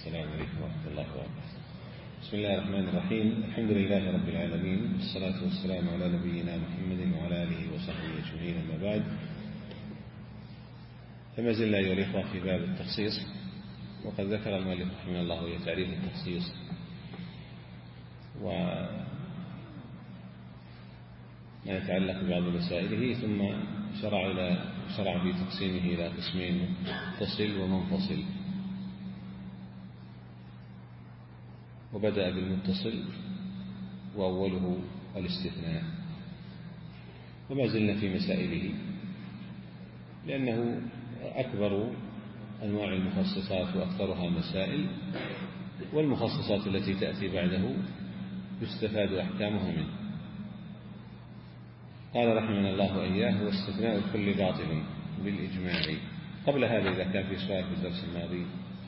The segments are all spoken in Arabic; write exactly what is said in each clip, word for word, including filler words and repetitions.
السلام عليكم ورحمة الله وبركاته. بسم الله الرحمن الرحيم. الحمد لله رب العالمين، والصلاة والسلام على نبينا محمد وعلى آله وصحبه أجمعين، أما بعد. فما زلنا أيها الإخوة في باب التخصيص، وقد ذكر المؤلف رحمه الله وهي تعريف التخصيص وما يتعلق ببعض مسائله، ثم شرع إلى شرع في تقسيمه إلى قسمين: متصل ومنفصل. وبدأ بالمتصل وأوله الاستثناء، وما زلنا في مسائله، لأنه أكبر أنواع المخصصات وأكثرها مسائل، والمخصصات التي تأتي بعده يستفاد أحكامها منه. قال رحمنا الله وإياه: واستثناء الكل باطل بالإجماع. قبل هذا، إذا كان في سؤال في الدرس الماضي،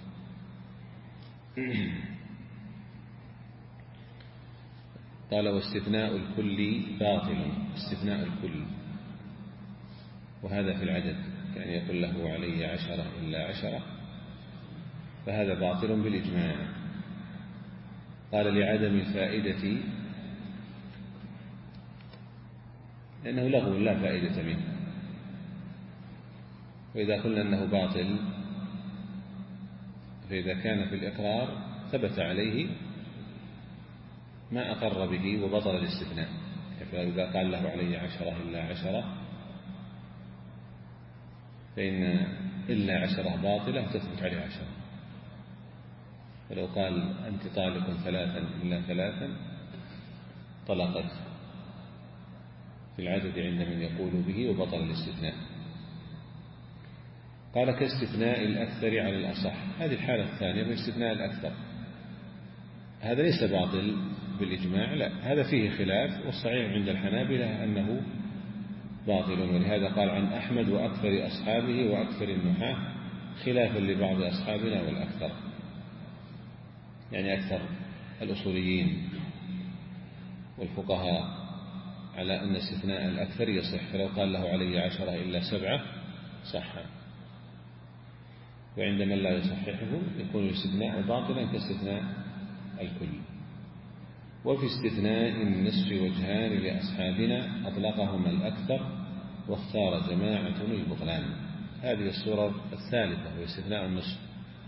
قال: واستثناء الكل باطل. استثناء الكل، وهذا في العدد، يعني يقول له علي عشرة إلا عشرة، فهذا باطل بالإجماع. قال: لعدم الفائدة، لأنه لغو لا فائدة منه. وإذا قلنا أنه باطل، فإذا كان في الإقرار ثبت عليه ما أقر به وبطل الاستثناء. فإذا قال له علي عشرة إلا عشرة، فإن إلا عشرة باطلة تثبت عليه عشرة. ولو قال أنت طالق ثلاثا إلا ثلاثا، طلقت في العدد عند من يقول به وبطل الاستثناء. قال: كاستثناء الأكثر على الأصح. هذه الحالة الثانية من استثناء الأكثر. هذا ليس باطل بالإجماع، لا، هذا فيه خلاف، والصحيح عند الحنابلة أنه باطل. ولهذا قال عن أحمد وأكثر أصحابه وأكثر النحاة، خلافا لبعض أصحابنا والأكثر، يعني أكثر الأصوليين والفقهاء، على أن استثناء الأكثر يصح. فلو قال له علي عشرة إلا سبعة صح، وعند من لا يصححه يكون الاستثناء باطلا كاستثناء الكل. وفي استثناء النصف وجهان لأصحابنا، أطلقهما الأكثر واختار جماعة البطلان. هذه الصورة الثالثة، وهي استثناء النصف.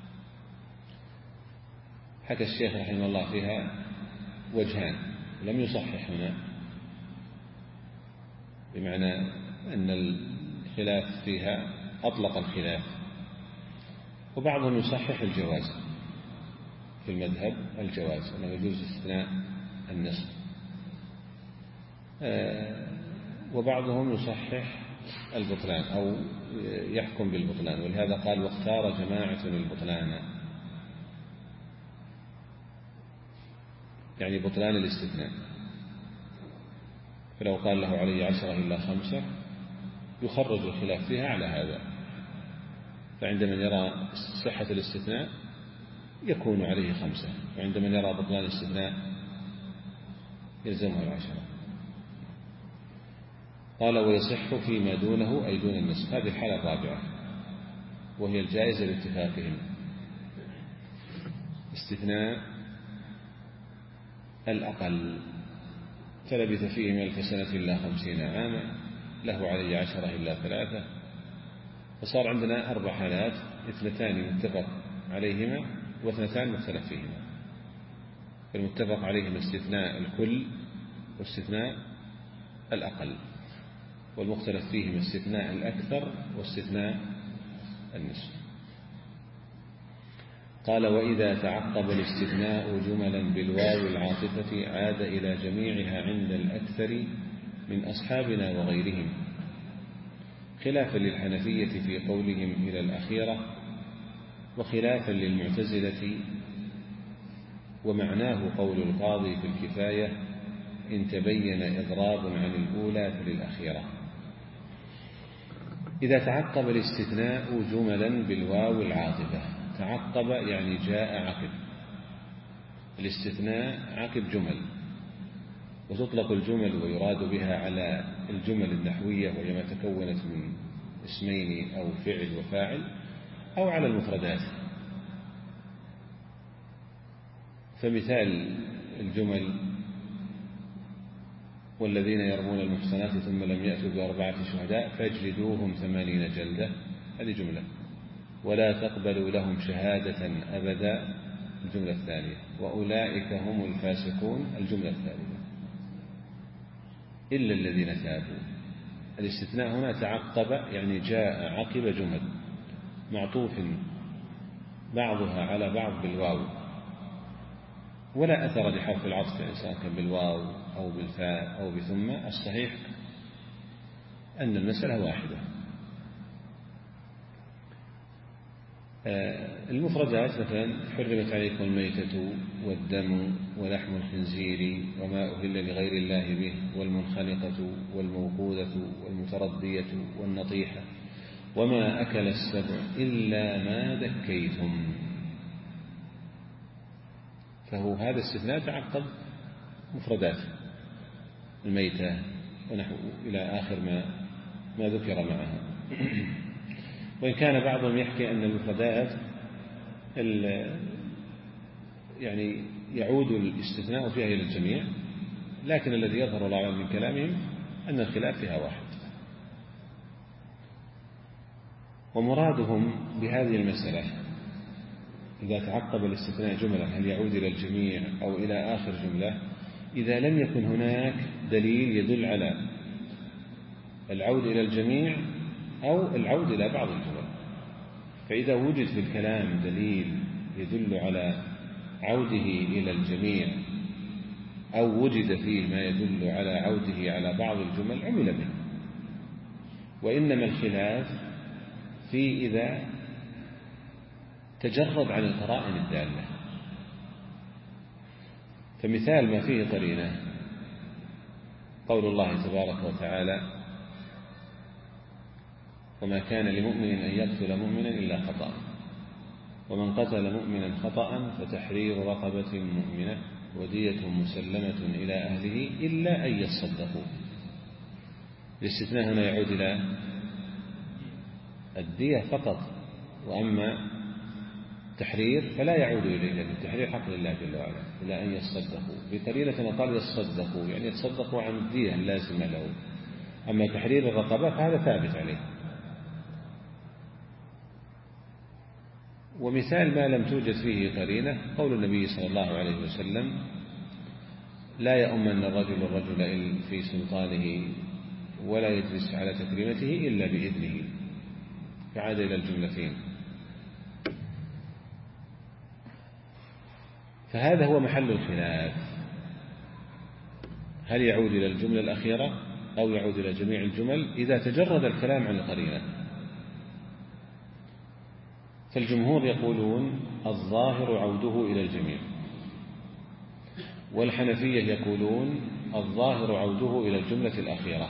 حكى الشيخ رحمه الله فيها وجهان، لم يصحح هنا، بمعنى أن الخلاف فيها أطلق الخلاف. وبعضهم يصحح الجواز في المذهب، الجواز أنه يجوز استثناء النصف، وبعضهم يصحح البطلان أو يحكم بالبطلان. ولهذا قال: واختار جماعة البطلان، يعني بطلان الاستثناء. فلو قال له علي عشرة إلا خمسة، يخرج الخلاف فيها على هذا. فعند من يرى صحة الاستثناء يكون عليه خمسة، وعند من يرى بطلان الاستثناء يلزمه العشرة. قال: ويصح فيما دونه، أي دون النصف. هذه الحالة الرابعة، وهي الجائزة باتفاقهم. استثناء الأقل، فلبث فيهم ألف سنة إلا خمسين عاما، له علي عشرة إلا ثلاثة. فصار عندنا أربع حالات: اثنتان متفق عليهما، واثنتان مختلف فيهما. المتفق عليهما استثناء الكل واستثناء الأقل، والمختلف فيهما استثناء الأكثر واستثناء النصف. قال: وإذا تعقب الاستثناء جملا بالواو العاطفة، عاد إلى جميعها عند الأكثر من أصحابنا وغيرهم، خلافا للحنفية في قولهم إلى الأخيرة، وخلافا للمعتزلة. ومعناه قول القاضي في الكفاية: إن تبين إضراب عن الأولى فللأخيرة. إذا تعقب الاستثناء جملا بالواو العاطفة. تعقب يعني جاء عقب. الاستثناء عقب جمل، وتطلق الجمل ويراد بها على الجمل النحوية، وهي ما تكونت من اسمين أو فعل وفاعل، أو على المفردات. فمثال الجمل: والذين يرمون المحصنات ثم لم يأتوا بأربعة شهداء فاجلدوهم ثمانين جلدة، هذه جملة. ولا تقبلوا لهم شهادة أبدا، الجملة الثانية. وأولئك هم الفاسقون، الجملة الثالثة. إلا الذين تابوا، الاستثناء هنا تعقب، يعني جاء عقب جمل معطوف بعضها على بعض بالواو، ولا أثر لحرف العطف، يعني سواء كان بالواو أو بالفاء أو بثم. الصحيح أن المسألة واحدة. المفردات مثلا: حرمت عليكم الميتة والدم ولحم الخنزير وما أهل لغير الله به والمنخنقة والموقوذة والمتردية والنطيحة وما أكل السبع إلا ما ذكيتم. فهو هذا استثناء تعقب مفردات الميتة ونحو إلى آخر ما ما ذكر معها. وإن كان بعضهم يحكي أن المفردات يعني يعود الاستثناء فيها إلى الجميع، لكن الذي يظهر الله من كلامهم أن الخلاف فيها واحد. ومرادهم بهذه المسألة إذا تعقب الاستثناء جملة هل يعود إلى الجميع أو إلى آخر جملة، إذا لم يكن هناك دليل يدل على العود إلى الجميع أو العود إلى بعض الجمل. فإذا وجد في الكلام دليل يدل على عوده إلى الجميع أو وجد فيه ما يدل على عوده على بعض الجمل عمل به. وإنما الخلاف في إذا تجرد عن القرائن الدالة. فمثال ما فيه قرينة قول الله تبارك وتعالى: وما كان لمؤمن أن يقتل مؤمنا إلا خطأ ومن قتل مؤمنا خطأ فتحرير رقبة مؤمنة ودية مسلمة إلى أهله إلا أن يصدقوا. الاستثناء هنا يعود إلى الدية فقط، وأما التحرير فلا يعود إليه، التحرير حق لله جل وعلا، إلا أن يصدقوا. بقرينة قال يصدقوا يعني يتصدقوا عن الدية اللازمة له. أما تحرير الرقبة فهذا ثابت عليه. ومثال ما لم توجد فيه قرينة قول النبي صلى الله عليه وسلم: لا يؤمن الرجل الرجل في سلطانه ولا يجلس على تكريمته إلا بإذنه، فعاد إلى الجملتين. فهذا هو محل الخلاف، هل يعود إلى الجملة الأخيرة أو يعود إلى جميع الجمل إذا تجرد الكلام عن القرينة. فالجمهور يقولون الظاهر عوده إلى الجميع، والحنفية يقولون الظاهر عوده إلى الجملة الأخيرة.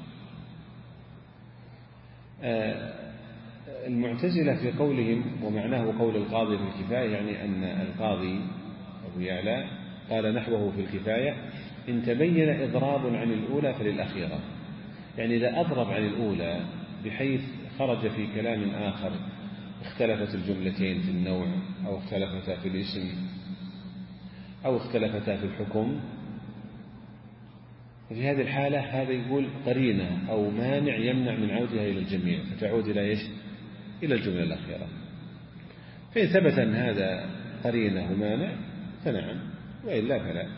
المعتزلة في قولهم ومعناه قول القاضي في الكفاية، يعني أن القاضي أبو يعلى قال نحوه في الكفاية: إن تبين إضراب عن الأولى فللأخيرة. يعني إذا أضرب عن الأولى بحيث خرج في كلام آخر اختلفت الجملتين في النوع أو اختلفتا في الاسم أو اختلفتا في الحكم، وفي هذه الحالة هذا يقول قرينة أو مانع يمنع من عودها إلى الجميع، فتعود إلى إيش؟ إلى الجملة الأخيرة. فإن ثبت أن هذا قرينة ومانع فنعم، وإلا فلا.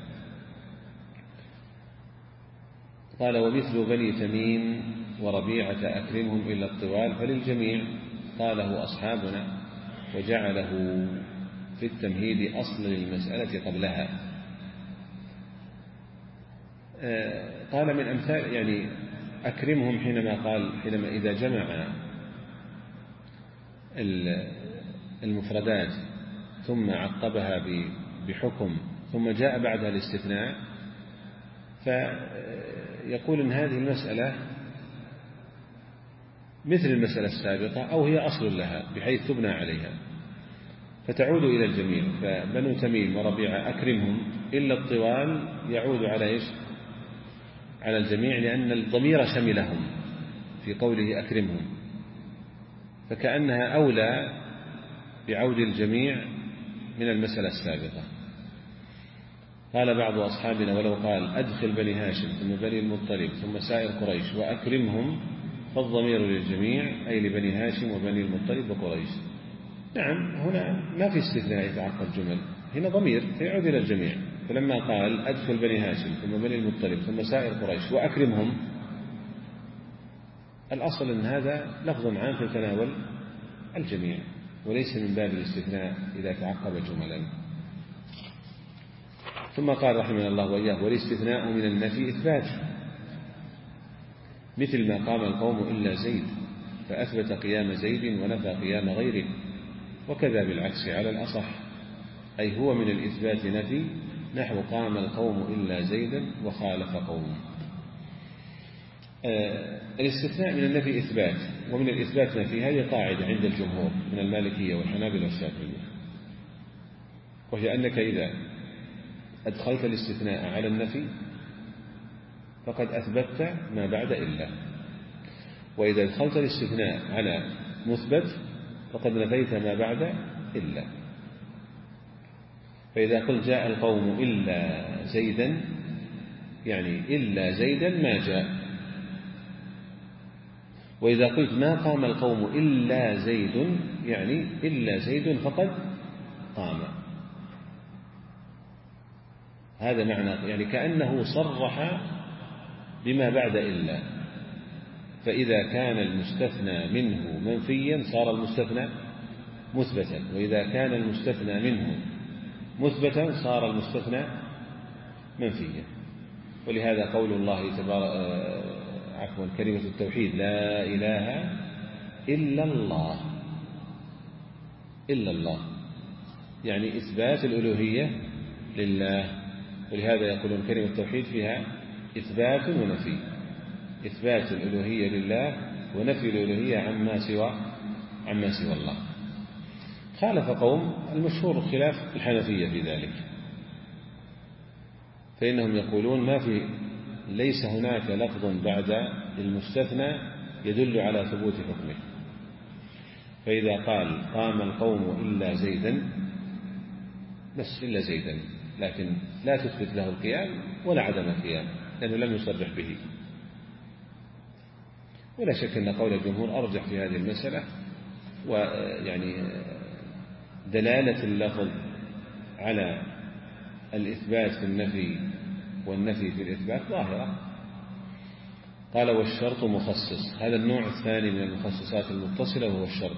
قال: ومثل بني تميم وربيعة أكرمهم إلا الطوال فللجميع قاله أصحابنا وجعله في التمهيد أصل للمسألة قبلها. قال من أمثال يعني أكرمهم حينما قال حينما إذا جمع المفردات ثم عقبها بحكم ثم جاء بعدها الاستثناء، فيقول إن هذه المسألة مثل المسألة السابقة أو هي أصل لها بحيث تبنى عليها فتعود إلى الجميع. فبنو تميم وربيعة أكرمهم إلا الطوال يعود على إيش؟ على الجميع، لأن الضمير شملهم في قوله أكرمهم، فكأنها أولى بعود الجميع من المسألة السابقة. قال بعض أصحابنا ولو قال أدخل بني هاشم ثم بني المطلب ثم سائر قريش وأكرمهم فالضمير للجميع أي لبني هاشم وبني المطلب وقريش. نعم هنا ما في استثناء يتعقب جمل، هنا ضمير فيعود إلى الجميع. فلما قال أدخل بني هاشم ثم بني المطلب ثم سائر قريش وأكرمهم، الأصل أن هذا لفظ عام في تناول الجميع وليس من باب الاستثناء إذا تعقب جملا. ثم قال رحمه الله وإياه والاستثناء من النفي إثبات، مثل ما قام القوم إلا زيد فأثبت قيام زيد ونفى قيام غيره، وكذا بالعكس على الأصح، أي هو من الإثبات نفي، نحو قام القوم إلا زيدا وخالف قوم. آه الاستثناء من النفي إثبات ومن الإثبات نفي، هذه قاعدة عند الجمهور من المالكية والحنابلة والشافعية، وهي أنك إذا أدخلت الاستثناء على النفي فقد أثبتت ما بعد إلا، وإذا أدخلت الاستثناء على مثبت فقد نفيت ما بعد إلا. فإذا قلت جاء القوم إلا زيدا يعني إلا زيدا ما جاء، وإذا قلت ما قام القوم إلا زيد يعني إلا زيد فقد قام. هذا معنى، يعني كأنه صرح بما بعد إلا، فإذا كان المستثنى منه منفيا صار المستثنى مثبتا، وإذا كان المستثنى منه مثبتا صار المستثنى منفيا. ولهذا قول الله تبارك عفوا كلمة التوحيد لا إله إلا الله، إلا الله يعني إثبات الألوهية لله، ولهذا يقولون كلمة التوحيد فيها إثبات ونفي، إثبات الألوهية لله ونفي الألوهية عما سوى عما سوى الله. خالف قوم المشهور خلاف الحنفية في ذلك، فإنهم يقولون ما في ليس هناك لفظ بعد المستثنى يدل على ثبوت حكمه، فإذا قال قام القوم إلا زيدا بس إلا زيدا، لكن لا تثبت له القيام ولا عدم القيام لأنه لم يصرح به. ولا شك أن قول الجمهور أرجح في هذه المسألة، ويعني دلالة اللفظ على الإثبات في النفي والنفي في الإثبات ظاهرة. قال والشرط مخصص، هذا النوع الثاني من المخصصات المتصلة وهو الشرط،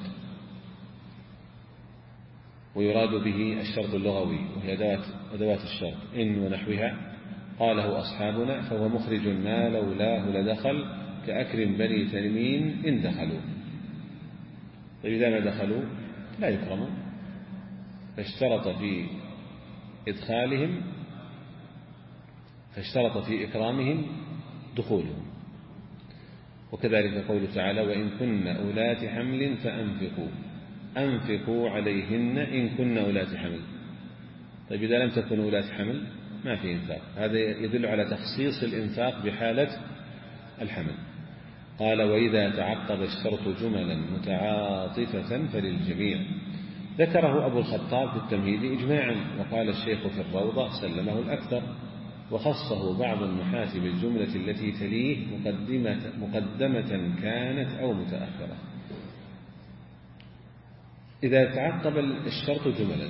ويراد به الشرط اللغوي وهي أدوات, أدوات الشرط إن ونحوها. قاله أصحابنا فهو مخرج ما لولاه لدخل كأكرم بني تميم إن دخلوا. طيب إذا ما دخلوا لا يكرموا، فاشترط في إدخالهم فاشترط في إكرامهم دخولهم. وكذلك قوله تعالى وإن كن أولات حمل فأنفقوا أنفقوا عليهن إن كن أولات حمل. طيب إذا لم تكن أولات حمل ما في إنفاق، هذا يدل على تخصيص الإنفاق بحالة الحمل. قال وإذا تعقب الشرط جملا متعاطفة فللجميع. ذكره أبو الخطاب في التمهيد إجماعا، وقال الشيخ في الروضة سلمه الأكثر، وخصه بعض النحاة بالجملة التي تليه مقدمة, مقدمة كانت أو متأخرة. إذا تعقب الشرط جملا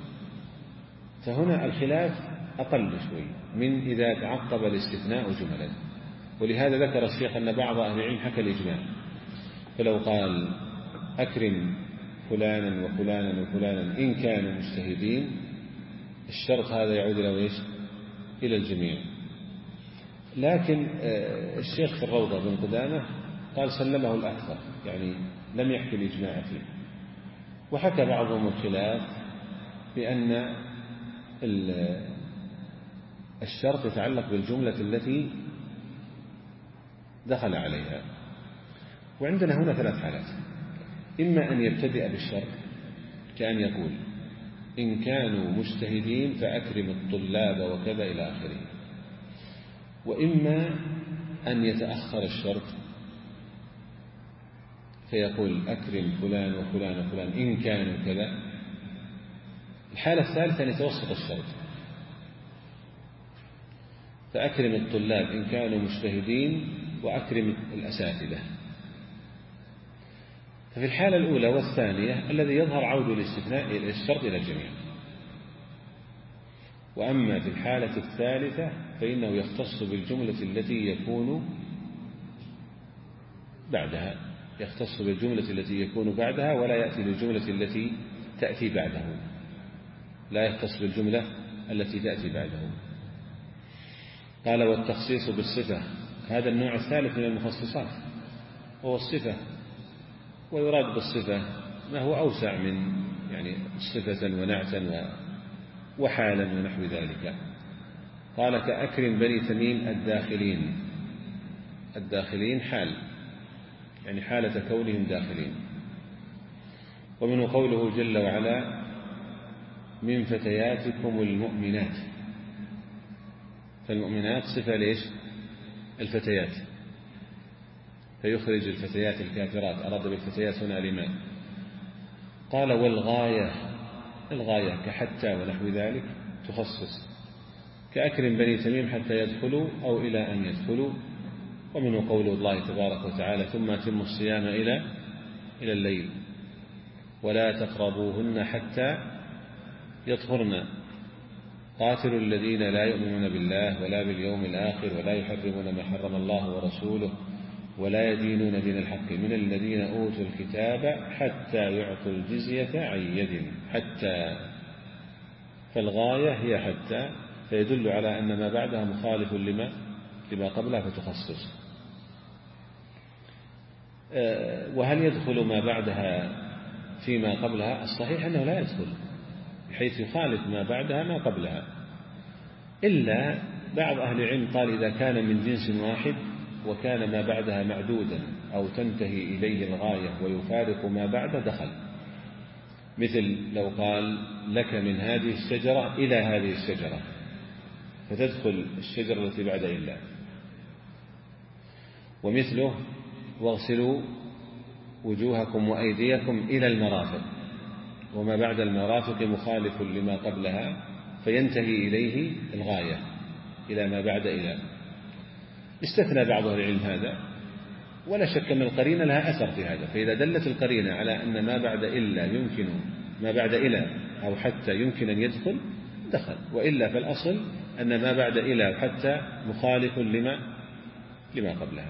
فهنا الخلاف أقل شوي من إذا تعقب الاستثناء جملا، ولهذا ذكر الشيخ أن بعض أهل العلم حكى الإجماع، فلو قال أكرم فلانا وفلانا وفلانا إن كانوا مجتهدين، الشرط هذا يعود إلى إيش؟ إلى الجميع. لكن الشيخ في الروضة بن قدامة قال سلمه الأكثر، يعني لم يحكي الإجماع فيه. وحكى بعضهم الخلاف بأن الشرط يتعلق بالجملة التي دخل عليها. وعندنا هنا ثلاث حالات: إما أن يبتدئ بالشرط كأن يقول إن كانوا مجتهدين فأكرم الطلاب وكذا إلى آخره، وإما أن يتأخر الشرط فيقول أكرم فلان وفلان وفلان إن كانوا كذا. الحالة الثالثة أن يتوسط الشرط، فأكرم الطلاب إن كانوا مجتهدين وأكرم الأساتذة. ففي الحالة الأولى والثانية الذي يظهر عود الاستثناء الشرط إلى الجميع. وأما في الحالة الثالثة فإنه يختص بالجملة التي يكون بعدها يختص بالجملة التي يكون بعدها ولا يأتي بالجملة التي تأتي بعده، لا يختص بالجملة التي تأتي بعده. قال والتخصيص بالصفة، هذا النوع الثالث من المخصصات هو الصفة، ويراد بالصفة ما هو أوسع من يعني صفة ونعتا وحالا ونحو ذلك. قال كأكرم بني تميم الداخلين، الداخلين حال يعني حالة كونهم داخلين. ومنه قوله جل وعلا من فتياتكم المؤمنات، فالمؤمنات صفة ليش؟ الفتيات، فيخرج الفتيات الكافرات، أراد بالفتيات هنا لما. قال والغاية، الغاية كحتى ونحو ذلك تخصص، كأكرم بني تميم حتى يدخلوا أو إلى أن يدخلوا. ومنه قول الله تبارك وتعالى ثم أتموا الصيام إلى إلى الليل ولا تقربوهن حتى يطهرن، قاتلوا الذين لا يؤمنون بالله ولا باليوم الآخر ولا يحرمون ما حرم الله ورسوله ولا يدينون دين الحق من الذين أوتوا الكتاب حتى يعطوا الجزية عن يد. حتى، فالغاية هي حتى، فيدل على أن ما بعدها مخالف لما لما قبلها فتخصص. وهل يدخل ما بعدها فيما قبلها؟ الصحيح أنه لا يدخل، بحيث يخالف ما بعدها ما قبلها، إلا بعض أهل العلم قال إذا كان من جنس واحد وكان ما بعدها معدودا أو تنتهي إليه الغاية ويفارق ما بعده دخل، مثل لو قال لك من هذه الشجرة إلى هذه الشجرة فتدخل الشجرة التي بعد إلا. ومثله واغسلوا وجوهكم وأيديكم إلى المرافق، وما بعد المرافق مخالف لما قبلها فينتهي إليه الغاية إلى ما بعد إلى. استثنى بعض أهل العلم هذا، ولا شك أن القرينة لها أثر في هذا، فإذا دلت القرينة على أن ما بعد إلا يمكن ما بعد إلى أو حتى يمكن أن يدخل دخل، وإلا فالأصل أن ما بعد إلى وحتى مخالف لما لما قبلها.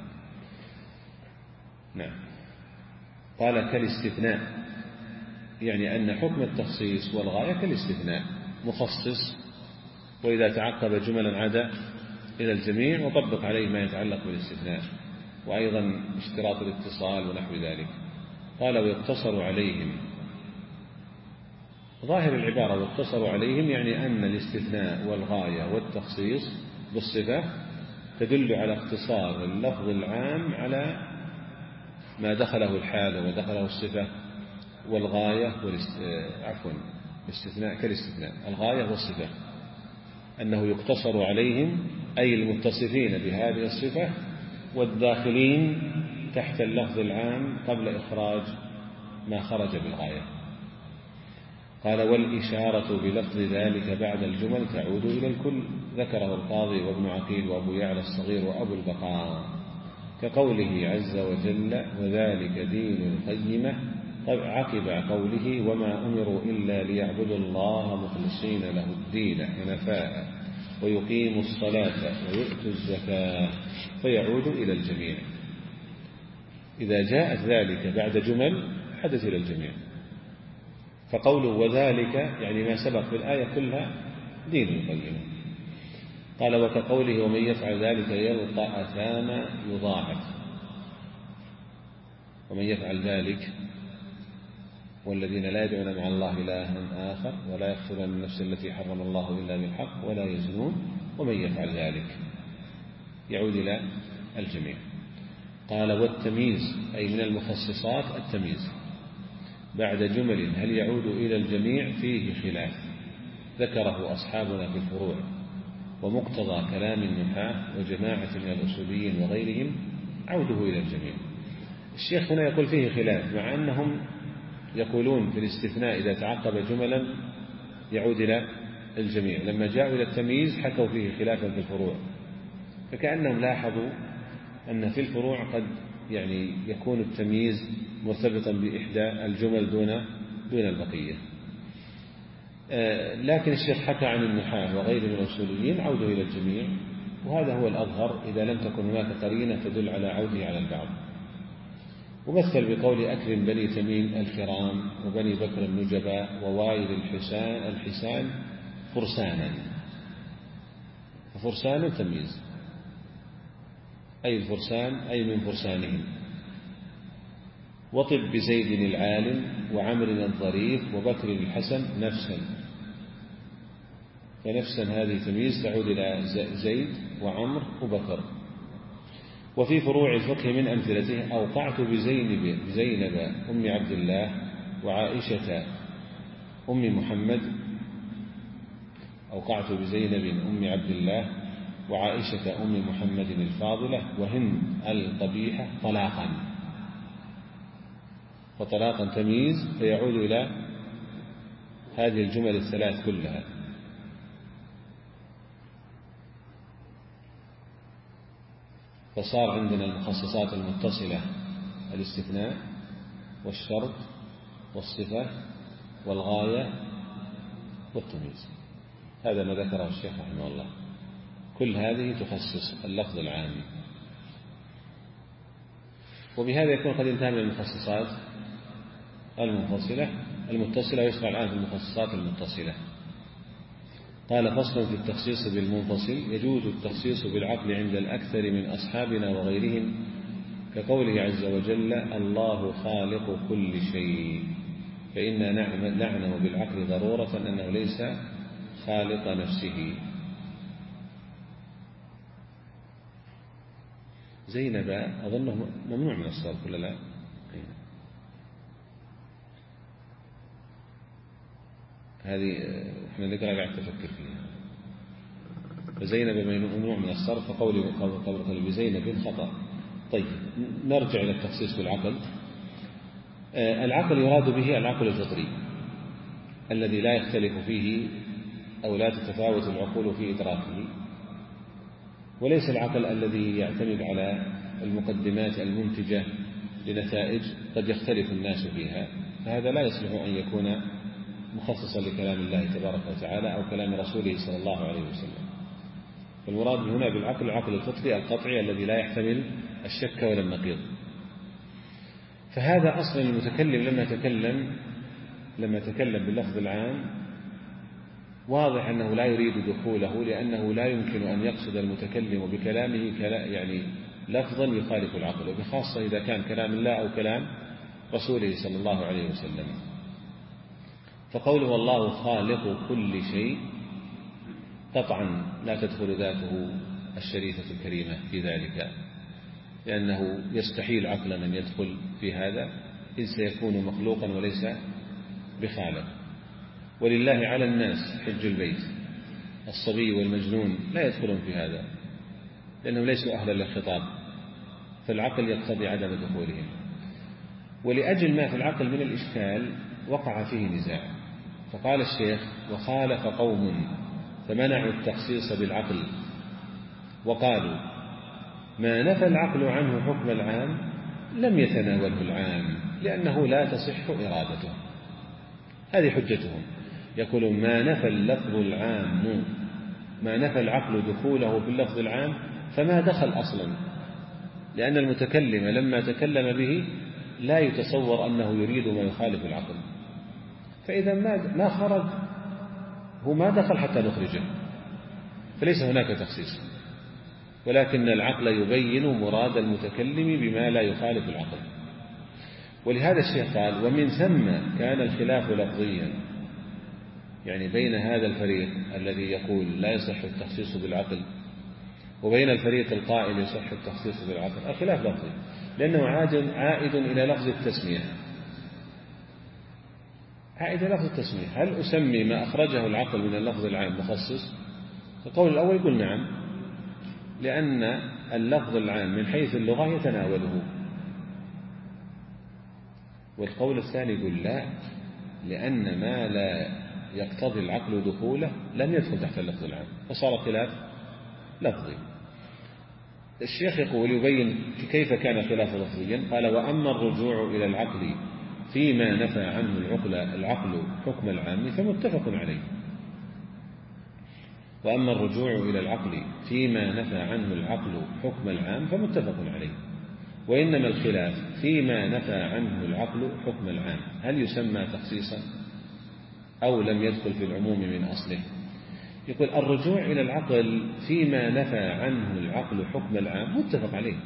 نعم. قال كالاستثناء، يعني أن حكم التخصيص والغاية كالاستثناء مخصص، وإذا تعقب جملا عاد إلى الجميع وطبق عليه ما يتعلق بالاستثناء، وأيضا اشتراط الاتصال ونحو ذلك. قال ويقتصر عليهم، ظاهر العبارة واقتصروا عليهم يعني أن الاستثناء والغاية والتخصيص بالصفة تدل على اختصار اللفظ العام على ما دخله الحال وما دخله الصفة. والغاية والاست... عفوا الاستثناء كالاستثناء، الغاية والصفة أنه يقتصر عليهم أي المتصفين بهذه الصفة والداخلين تحت اللفظ العام قبل إخراج ما خرج بالغاية. قال والإشارة بلفظ ذلك بعد الجمل تعود إلى الكل، ذكره القاضي وابن عقيل وأبو يعلى الصغير وأبو البقاء، كقوله عز وجل وذلك دين القيمة عقب قوله وما أمروا إلا ليعبدوا الله مخلصين له الدين حنفاء ويقيموا الصلاة ويؤتوا الزكاة، فيعود إلى الجميع. إذا جاءت ذلك بعد جمل حدث إلى الجميع، فقوله وذلك يعني ما سبق في الآية كلها دين القيمة. قال وكقوله ومن يفعل ذلك يلقى أثاما يضاعف، ومن يفعل ذلك والذين لا يدعون مع الله إلها آخر ولا يقتلون النفس التي حرم الله إلا بالحق ولا يزنون ومن يفعل ذلك يعود إلى الجميع. قال والتمييز أي من المخصصات التمييز بعد جمل هل يعود إلى الجميع فيه خلاف ذكره أصحابنا في الفروع، ومقتضى كلام النحاة وجماعة من الأصوليين وغيرهم عوده إلى الجميع. الشيخ هنا يقول فيه خلاف، مع أنهم يقولون في الاستثناء إذا تعقب جملا يعود إلى الجميع، لما جاءوا إلى التمييز حكوا فيه خلافا في الفروع، فكأنهم لاحظوا أن في الفروع قد يعني يكون التمييز مرتبطا بإحدى الجمل دون دون البقية. لكن الشيخ حكى عن النحاة وغيره من الأصوليين عوده إلى الجميع، وهذا هو الأظهر إذا لم تكن هناك قرينة تدل على عوده على البعض. ومثل بقول أكرم بني تميم الكرام وبني بكر النجباء ووائل الحسان الحسان فرسانا، ففرسان تمييز، أي الفرسان أي من فرسانهم. وطب بزيد العالم وعمر الظريف وبكر الحسن نفسا، فنفسا هذه تمييز تعود إلى زيد وعمر وبكر. وفي فروع الفقه من أمثلته أوقعت بزينب بزينب أم عبد الله وعائشة أم محمد، أوقعت بزينب أم عبد الله وعائشة أم محمد الفاضلة وهند القبيحة طلاقا، فطلاقا تمييز فيعود إلى هذه الجمل الثلاث كلها. فصار عندنا المخصصات المتصلة الاستثناء والشرط والصفة والغاية والتمييز، هذا ما ذكره الشيخ رحمه الله. كل هذه تخصص اللفظ العام، وبهذا يكون قد انتهى من المخصصات المنفصلة المتصلة، ويشرع الآن في المخصصات المتصلة. قال فصل في التخصيص بالمنفصل. يجوز التخصيص بالعقل عند الأكثر من أصحابنا وغيرهم، كقوله عز وجل الله خالق كل شيء، فإنا نعلم بالعقل ضرورة أنه ليس خالق نفسه. زينب أظنه ممنوع من الصرف ولا لا؟ هذه احنا نقرأ قاعد تفكر فيها. فزينب ممنوع من الصرف، فقولي قول بزينب خطأ. طيب نرجع إلى التخصيص بالعقل. العقل يراد به العقل الفطري الذي لا يختلف فيه أو لا تتفاوت العقول في إدراكه، وليس العقل الذي يعتمد على المقدمات المنتجة لنتائج قد يختلف الناس فيها، فهذا لا يصلح أن يكون مخصصا لكلام الله تبارك وتعالى أو كلام رسوله صلى الله عليه وسلم. فالمراد هنا بالعقل العقل الفطري القطعي الذي لا يحتمل الشك ولا النقيض. فهذا أصلا المتكلم لما تكلم لما تكلم باللفظ العام واضح أنه لا يريد دخوله، لأنه لا يمكن أن يقصد المتكلم بكلامه يعني لفظا يخالف العقل، وبخاصة إذا كان كلام الله أو كلام رسوله صلى الله عليه وسلم. فقوله والله خالق كل شيء قطعا لا تدخل ذاته الشريفة الكريمة في ذلك، لأنه يستحيل عقلا أن يدخل في هذا، إذ سيكون مخلوقا وليس بخالق. ولله على الناس حج البيت، الصبي والمجنون لا يدخلون في هذا لأنهم ليسوا أهلا للخطاب، فالعقل يقتضي عدم دخولهم. ولأجل ما في العقل من الإشكال وقع فيه نزاع، فقال الشيخ وخالف قوم فمنعوا التخصيص بالعقل وقالوا ما نفى العقل عنه حكم العام لم يتناوله العام لأنه لا تصح إرادته. هذه حجتهم، يقولون ما نفى اللفظ العام ما نفى العقل دخوله في اللفظ العام فما دخل أصلا، لأن المتكلم لما تكلم به لا يتصور أنه يريد ما يخالف العقل، فإذا ما خرج هو ما دخل حتى نخرجه، فليس هناك تخصيص، ولكن العقل يبين مراد المتكلم بما لا يخالف العقل. ولهذا الشيخ قال ومن ثم كان الخلاف لفظيا، يعني بين هذا الفريق الذي يقول لا يصح التخصيص بالعقل وبين الفريق القائل يصح التخصيص بالعقل الخلاف لفظي، لأنه عائد إلى لفظ التسمية عائد إلى لفظ التسمية. هل أسمي ما أخرجه العقل من اللفظ العام مخصص؟ القول الأول يقول نعم، لأن اللفظ العام من حيث اللغة يتناوله. والقول الثاني يقول لا، لأن ما لا يقتضي العقل دخوله لم يدخل تحت اللفظ العام، فصار خلاف لفظي. الشيخ يقول يبين كيف كان خلاف لفظيا. قال: وأما الرجوع إلى العقل فيما نفى عنه العقل العقل حكم العام فمتفق عليه. وأما الرجوع إلى العقل فيما نفى عنه العقل حكم العام فمتفق عليه. وإنما الخلاف فيما نفى عنه العقل حكم العام، هل يسمى تخصيصا أو لم يدخل في العموم من أصله؟ يقول: الرجوع إلى العقل فيما نفى عنه العقل حكم العام متفق عليه.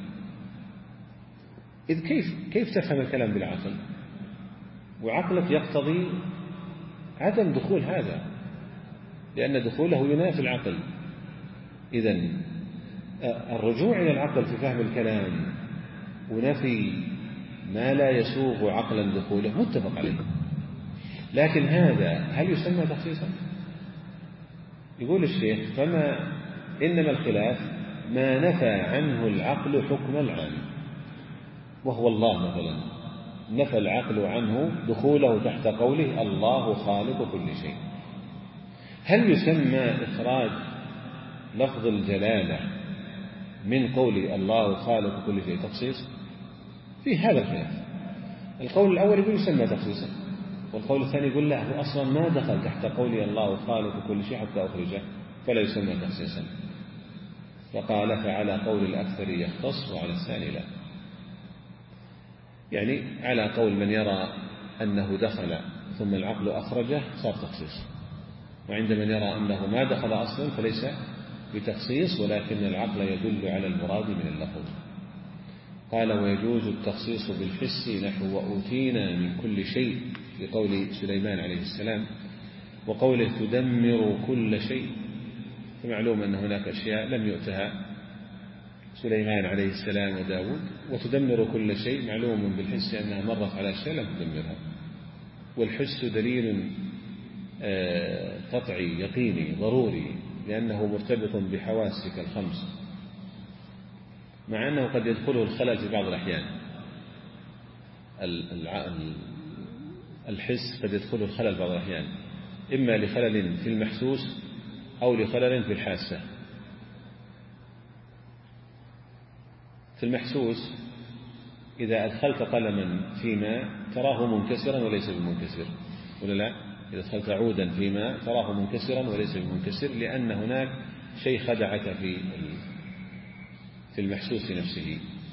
إذ كيف كيف تفهم الكلام بالعقل وعقلك يقتضي عدم دخول هذا، لأن دخوله ينافي العقل. إذن الرجوع إلى العقل في فهم الكلام ونفي ما لا يسوغ عقلا دخوله متفق عليه. لكن هذا هل يسمى تخصيصا؟ يقول الشيخ: فما إنما الخلاف ما نفى عنه العقل حكم العام، وهو الله مثلا نفى العقل عنه دخوله تحت قوله الله خالق كل شيء. هل يسمى إخراج لفظ الجلالة من قول الله خالق كل شيء تخصيص؟ في هذا الخلاف. القول الأول يقول يسمى تخصيصا، والقول الثاني يقول لا، هو أصلا ما دخل تحت قولي الله خالق كل شيء حتى أخرجه فلا يسمى تخصيصا. فقال: فعلى قول الأكثر يختص وعلى الثاني لا. يعني على قول من يرى أنه دخل ثم العقل أخرجه صار تخصيص، وعند من يرى أنه ما دخل أصلا فليس بتخصيص ولكن العقل يدل على المراد من اللفظ. قال: ويجوز التخصيص بالحس نحو وأوتينا من كل شيء بقول سليمان عليه السلام، وقوله تدمر كل شيء. فمعلوم أن هناك أشياء لم يؤتها سليمان عليه السلام وداود، وتدمر كل شيء معلوم بالحس أنها مرت على أشياء لم تدمرها، والحس دليل قطعي يقيني ضروري لأنه مرتبط بحواسك الخمس، مع أنه قد يدخله الخلل في بعض الأحيان. الحس قد يدخله الخلل في بعض الأحيان، إما لخلل في المحسوس أو لخلل في الحاسة. في المحسوس إذا أدخلت قلما في ماء تراه منكسرا وليس بمنكسر، ولا لا؟ إذا أدخلت عودا في ماء تراه منكسرا وليس بمنكسر، لأن هناك شيء خدعك في في المحسوس نفسه،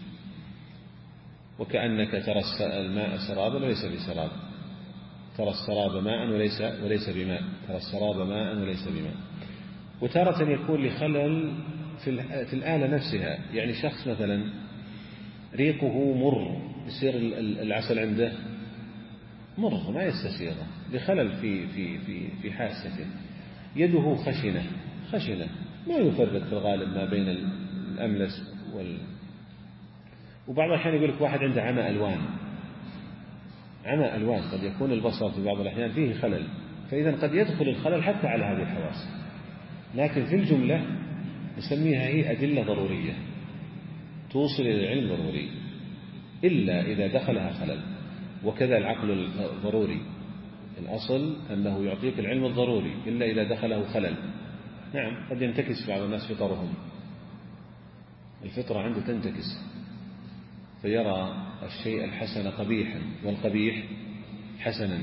وكأنك ترى الماء سرابا وليس بسراب، ترى السراب ماء وليس وليس بماء، ترى السراب ماء وليس بماء. وتارة يكون لخلل في الآلة نفسها، يعني شخص مثلا ريقه مر يصير العسل عنده مر ما يستسيغه لخلل في في في في حاسته. يده خشنة خشنة ما يفرق في الغالب ما بين الأملس وال وبعض الأحيان يقول لك واحد عنده عمى ألوان، عمى ألوان قد يكون البصر في بعض الأحيان فيه خلل، فإذا قد يدخل الخلل حتى على هذه الحواس، لكن في الجملة نسميها هي أدلة ضرورية توصل إلى العلم ضروري إلا إذا دخلها خلل. وكذا العقل الضروري الأصل أنه يعطيك العلم الضروري إلا إذا دخله خلل. نعم قد ينتكس بعض الناس فطرهم، الفطرة عنده تنتكس فيرى الشيء الحسن قبيحا والقبيح حسنا.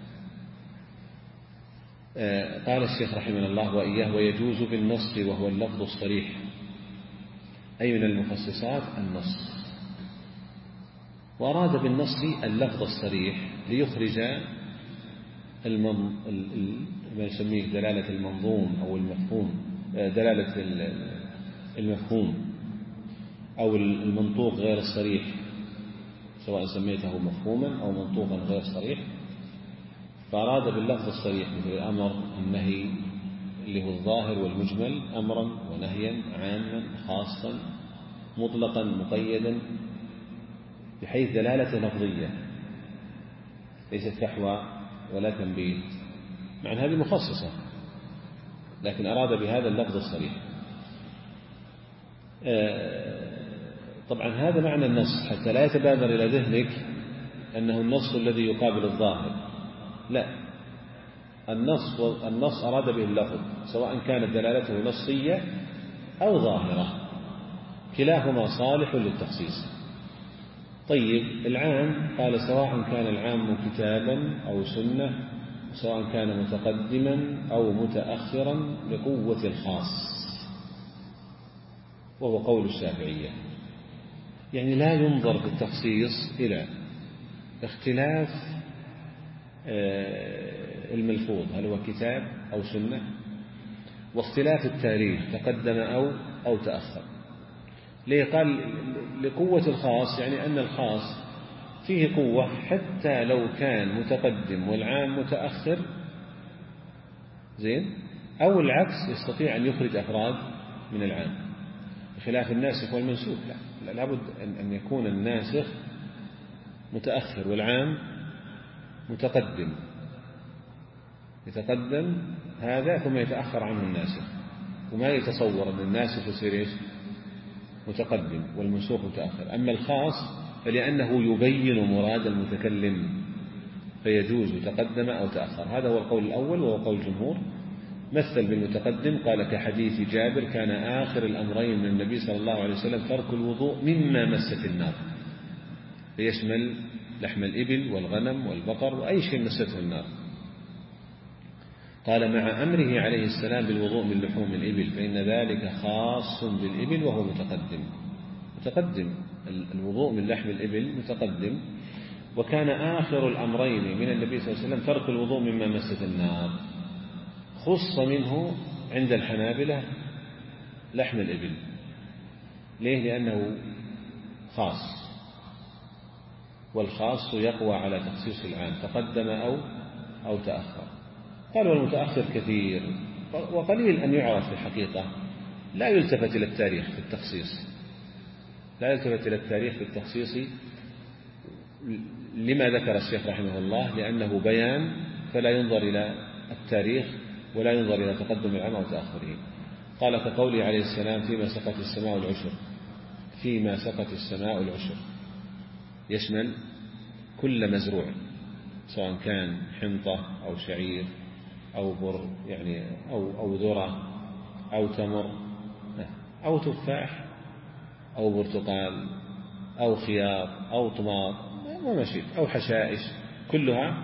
قال الشيخ رحمه الله وإياه: ويجوز بالنص وهو اللفظ الصريح، أي من المخصصات النص. وأراد بالنص اللفظ الصريح ليخرج المن... ما يسميه دلالة المنظوم أو المفهوم، دلالة المفهوم أو المنطوق غير الصريح، سواء سميته مفهوما أو منطوقا غير صريح. فأراد باللفظ الصريح مثل الأمر النهي اللي هو الظاهر والمجمل، أمرا ونهيا عاما خاصا مطلقا مقيدا، بحيث دلالة لفظية ليست فحوى ولا تنبيه، مع أن هذه مخصصة لكن أراد بهذا اللفظ الصريح. طبعا هذا معنى النص حتى لا يتبادر إلى ذهنك أنه النص الذي يقابل الظاهر، لا، النص النص أراد به اللفظ سواء كانت دلالته نصية أو ظاهرة. كلاهما صالح للتخصيص. طيب العام قال سواء كان العام كتابا أو سنة، سواء كان متقدما أو متأخرا لقوة الخاص، وهو قول الشافعية. يعني لا ينظر في التخصيص إلى اختلاف الملفوظ هل هو كتاب أو سنة، واختلاف التاريخ تقدم أو أو تأخر. ليه؟ قال لقوة الخاص، يعني أن الخاص فيه قوة حتى لو كان متقدم والعام متأخر زين، أو العكس يستطيع أن يخرج أفراد من العام، بخلاف الناسخ والمنسوخ. لا، لابد أن يكون الناسخ متأخر والعام متقدم، يتقدم هذا ثم يتأخر عنه الناسخ، وما يتصور أن الناسخ يصير إيش؟ متقدم والمنسوخ متأخر. أما الخاص فلأنه يبين مراد المتكلم فيجوز تقدم أو تأخر. هذا هو القول الأول وهو قول الجمهور. مثل بالمتقدم قال كحديث جابر كان آخر الأمرين من النبي صلى الله عليه وسلم ترك الوضوء مما مست النار، فيشمل لحم الإبل والغنم والبقر وأي شيء مسته النار. قال مع أمره عليه السلام بالوضوء من لحوم الإبل فإن ذلك خاص بالإبل وهو متقدم، متقدم الوضوء من لحم الإبل متقدم. وكان آخر الأمرين من النبي صلى الله عليه وسلم ترك الوضوء مما مست النار، خص منه عند الحنابلة لحم الإبل. ليه؟ لأنه خاص، والخاص يقوى على تخصيص العام تقدم أو أو تأخر. قال والمتأخر كثير وقليل أن يعرف في الحقيقة. لا يلتفت إلى التاريخ في التخصيص، لا يلتفت إلى التاريخ في التخصيص. لما ذكر الشيخ رحمه الله؟ لأنه بيان، فلا ينظر إلى التاريخ ولا ينظر إلى تقدم العام أو تأخره. قال كقوله عليه السلام فيما سقت السماء العشر، فيما سقت السماء العشر يشمل كل مزروع سواء كان حنطة أو شعير أو بر يعني أو أو ذرة أو تمر أو تفاح أو برتقال أو خيار أو طماط ومشيت أو حشائش، كلها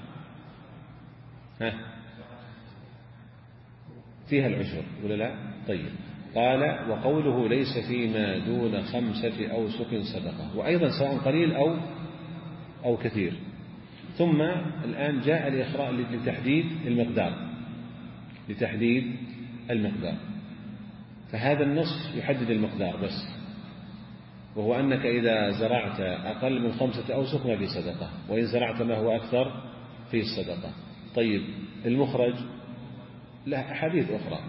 فيها العشر ولا لا؟ طيب. قال وقوله ليس فيما دون خمسة أوسق صدقة، وأيضا سواء قليل أو أو كثير. ثم الآن جاء الإخراء لتحديد المقدار، لتحديد المقدار. فهذا النص يحدد المقدار بس، وهو أنك إذا زرعت أقل من خمسة أوسق ما في صدقة، وإن زرعت ما هو أكثر في الصدقة. طيب المخرج له أحاديث أخرى،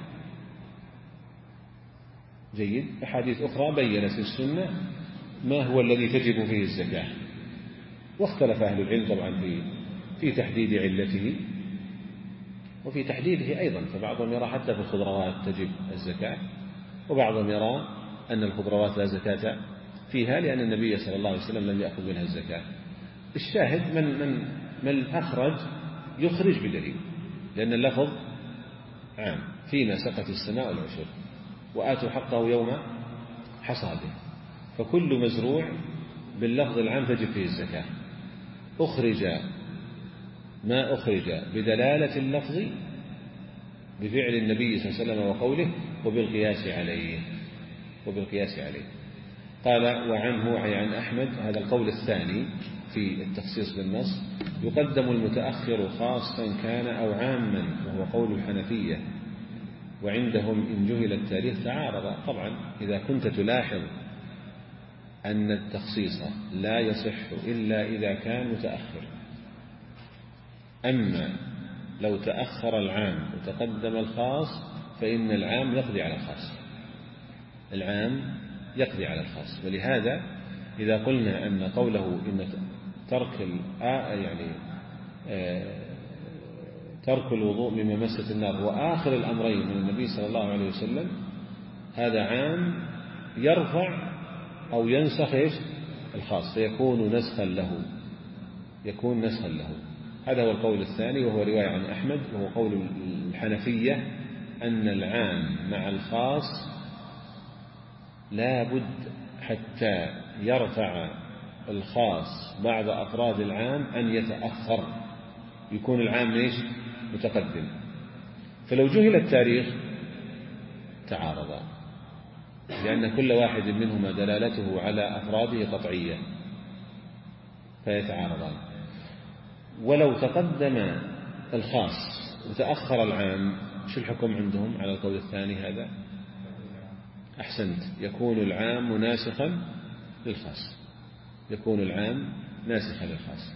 جيد، أحاديث أخرى بيّنت السنة ما هو الذي تجب فيه الزكاة، واختلف أهل العلم طبعا في في تحديد علته وفي تحديده أيضا. فبعضهم يرى حتى في الخضروات تجب الزكاة، وبعضهم يرى أن الخضروات لا زكاة فيها لأن النبي صلى الله عليه وسلم لم يأخذ منها الزكاة. الشاهد من من من أخرج يخرج بدليل، لأن اللفظ عام فيما سقت السماء العشر وآتوا حقه يوم حصاده، فكل مزروع باللفظ العام تجب فيه الزكاة. أخرج ما أخرج بدلالة اللفظ بفعل النبي صلى الله عليه وسلم وقوله وبالقياس عليه وبالقياس عليه. قال وعنه أي عن أحمد هذا القول الثاني في التخصيص بالنص، يقدم المتأخر خاصا كان أو عاما، وهو قول الحنفية. وعندهم إن جهل التاريخ تعارض. طبعا إذا كنت تلاحظ أن التخصيص لا يصح إلا إذا كان متأخر، أما لو تأخر العام وتقدم الخاص فإن العام يقضي على الخاص، العام يقضي على الخاص. ولهذا إذا قلنا أن قوله إن ترك يعني ترك الوضوء مما مست النار هو آخر الأمرين من النبي صلى الله عليه وسلم، هذا عام يرفع أو ينسخ الخاص، فيكون نسخا له، يكون نسخا له. هذا هو القول الثاني، وهو رواية عن أحمد، وهو قول الحنفية أن العام مع الخاص لا بد حتى يرفع الخاص بعد أفراد العام أن يتأخر، يكون العام ليش متقدم. فلو جهل التاريخ تعارضا، لأن كل واحد منهما دلالته على أفراده قطعية فيتعارضان. ولو تقدم الخاص وتأخر العام، شو الحكم عندهم على القول الثاني هذا؟ أحسنت، يكون العام ناسخا للخاص، يكون العام ناسخا للخاص.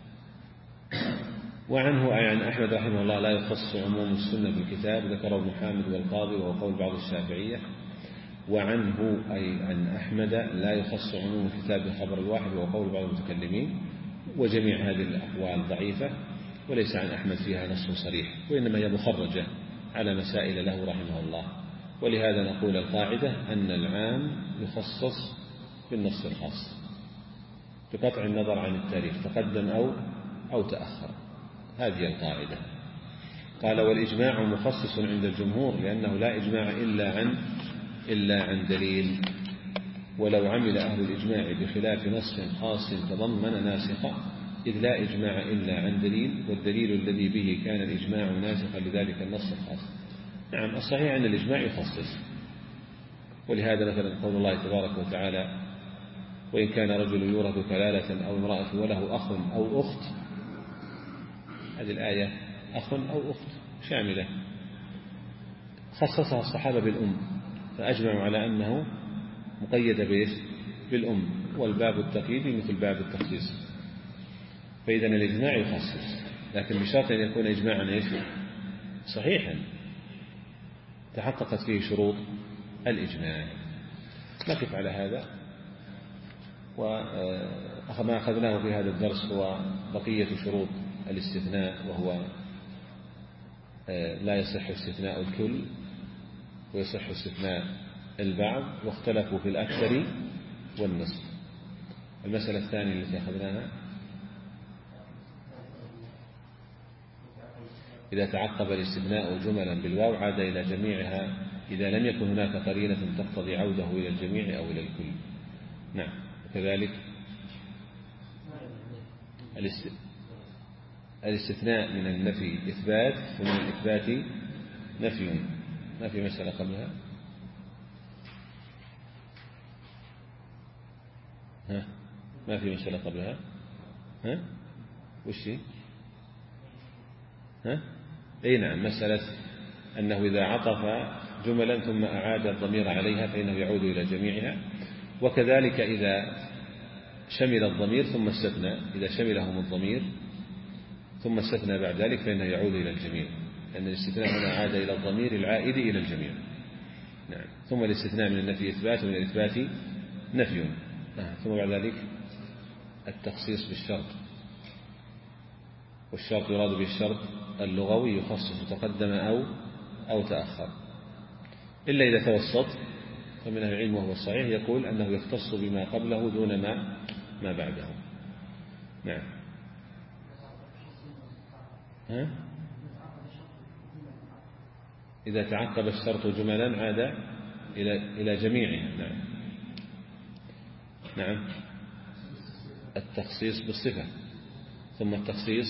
وعنه أي عن أحمد رحمه الله لا يخص عموم السنة في الكتاب، ذكره ابن حامد والقاضي وهو قول بعض الشافعية. وعنه أي عن أحمد لا يخص عموم الكتاب بخبر الواحد وهو قول بعض المتكلمين. وجميع هذه الأقوال ضعيفة وليس عن أحمد فيها نص صريح، وإنما هي مخرجة على مسائل له رحمه الله. ولهذا نقول القاعدة أن العام يخصص بالنص الخاص بقطع النظر عن التاريخ تقدم أو أو تأخر، هذه القاعدة. قال والإجماع مخصص عند الجمهور لأنه لا إجماع إلا عن إلا عن دليل. ولو عمل أهل الإجماع بخلاف نص خاص تضمن ناسخا، إذ لا إجماع إلا عن دليل، والدليل الذي به كان الإجماع ناسخا لذلك النص الخاص. نعم، الصحيح أن الإجماع يخصص. ولهذا مثلا قول الله تبارك وتعالى وإن كان رجل يورث كلالة أو امرأة وله أخ أو أخت، هذه الآية أخ أو أخت شاملة، خصصها الصحابة بالأم، فأجمعوا على أنه مقيد بإيش؟ بالأم، والباب التقييدي مثل باب التخصيص. فإذا الإجماع يخصص، لكن بشرط أن يكون إجماعا إيش؟ صحيحا تحققت فيه شروط الإجماع. نقف على هذا، وما أخذناه في هذا الدرس هو بقية شروط الاستثناء، وهو لا يصح استثناء الكل ويصح استثناء البعض، واختلفوا في الأكثر والنصف. المسألة الثانية التي أخذناها إذا تعقب الاستثناء جملا بالواو عاد إلى جميعها إذا لم يكن هناك قرينة تقتضي عوده إلى الجميع أو إلى الكل. نعم، وكذلك الاستثناء من النفي إثبات ومن الإثبات نفي. ما في مسألة قبلها؟ ها؟ ما في مسألة قبلها؟ ها؟ وش هي؟ ها؟ أي نعم، مسألة أنه إذا عطف جملا ثم أعاد الضمير عليها فإنه يعود إلى جميعها. وكذلك إذا شمل الضمير ثم استثنى، إذا شملهم الضمير ثم استثنى بعد ذلك فإنه يعود إلى الجميع، لأن الاستثناء هنا عاد إلى الضمير العائد إلى الجميع. نعم. ثم الاستثناء من النفي إثبات ومن الإثبات نفي. نعم. ثم بعد ذلك التخصيص بالشرط، والشرط يراد به الشرط اللغوي يخصص تقدم أو أو تأخر، إلا إذا توسط، فمن أهل العلم وهو الصحيح يقول أنه يختص بما قبله دون ما ما بعده. نعم. ها؟ إذا تعقب الشرط جملا عاد إلى إلى جميعها. نعم. نعم. التخصيص بالصفة، ثم التخصيص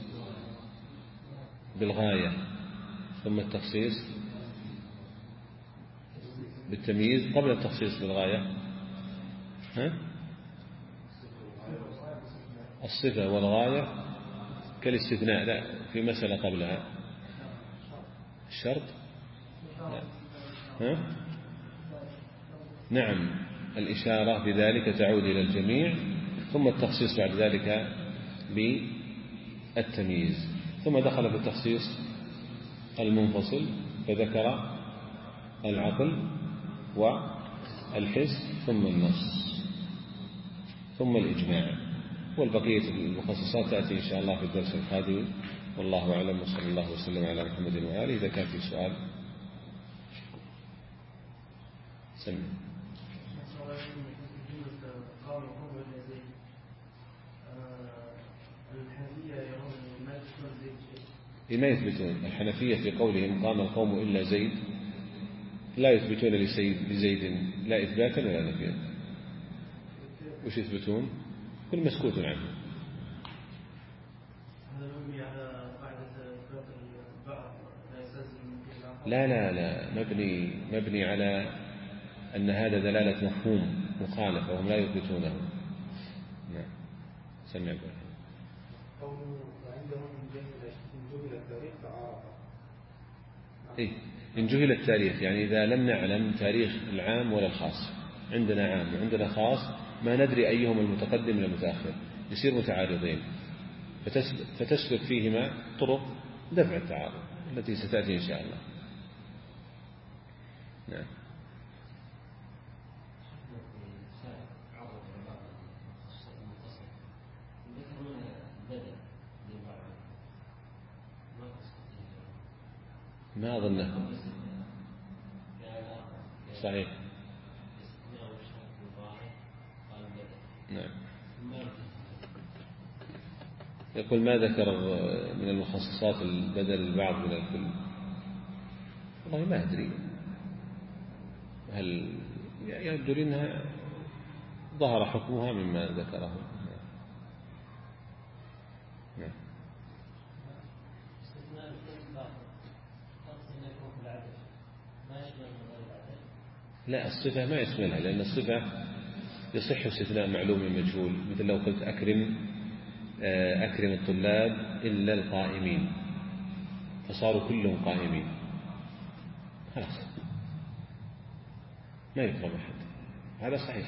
بالغاية، ثم التخصيص بالتمييز قبل التخصيص بالغاية. ها؟ الصفة والغاية كالاستثناء، لا، في مسألة قبلها الشرط. لا. ها؟ نعم، الإشارة بذلك تعود إلى الجميع، ثم التخصيص بعد ذلك بالتمييز، ثم دخل في التخصيص المنفصل فذكر العقل والحس ثم النص ثم الإجماع، والبقية المخصصات تأتي إن شاء الله في الدرس القادم. والله أعلم، وصلى الله وسلم على محمد وآله. إذا كان في سؤال سلم. ما يثبتون الحنفية في قولهم قام القوم إلا زيد، لا يثبتون لسيد لزيد لا إثباتا ولا نفيا. وش يثبتون؟ كل مسكوت عنه. لا لا لا مبني مبني على أن هذا دلالة مفهوم مخالفة وهم لا يثبتونه. نعم سمع بها. إيه إن جهل التاريخ يعني إذا لم نعلم تاريخ العام ولا الخاص، عندنا عام وعندنا خاص ما ندري أيهم المتقدم من المتأخر، يصير متعارضين، فتسلك فيهما طرق دفع التعارض التي ستأتي إن شاء الله. نعم. ما أظنه صحيح. نعم. يقول ما ذكر من المخصصات البدل البعض من الكل. والله ما أدري، هل يبدو لي أنها ظهر حكمها مما ذكره. نعم. لا الصفة ما يشملها، لأن الصفة يصح استثناء معلوم مجهول، مثل لو قلت أكرم أكرم الطلاب إلا القائمين فصاروا كلهم قائمين، خلاص ما يكرم أحد، هذا صحيح.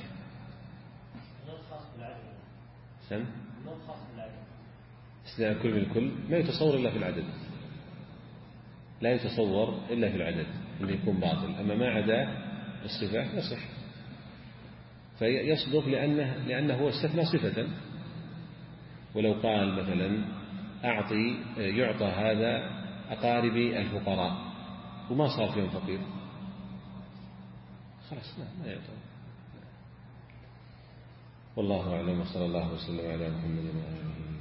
سم استثناء كل من الكل ما يتصور إلا في العدد، لا يتصور إلا في العدد اللي يكون باطل، أما ما عدا الصفة يصح، فيصدق لأنه, لأنه هو استثنى صفة. ولو قال مثلا أعطي يعطى هذا أقاربي الفقراء وما صار فيهم فقير، خلاص ما يعطى. والله أعلم، وصلى الله وسلم على محمد وعلى آله.